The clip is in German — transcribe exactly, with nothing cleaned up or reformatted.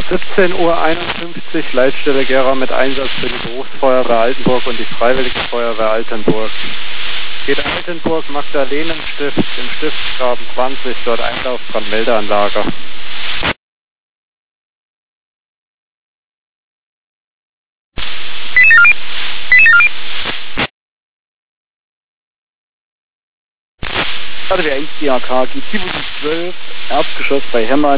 siebzehn Uhr einundfünfzig, Leitstelle Gera mit Einsatz für die Berufsfeuerwehr Altenburg und die Freiwillige Feuerwehr Altenburg. Geht Altenburg, Magdalenenstift, im Stiftsgraben zwanzig, dort Einlauf, Brandmeldeanlage. Also wir eins D A K, G zwölf, Erdgeschoss bei Hemmer.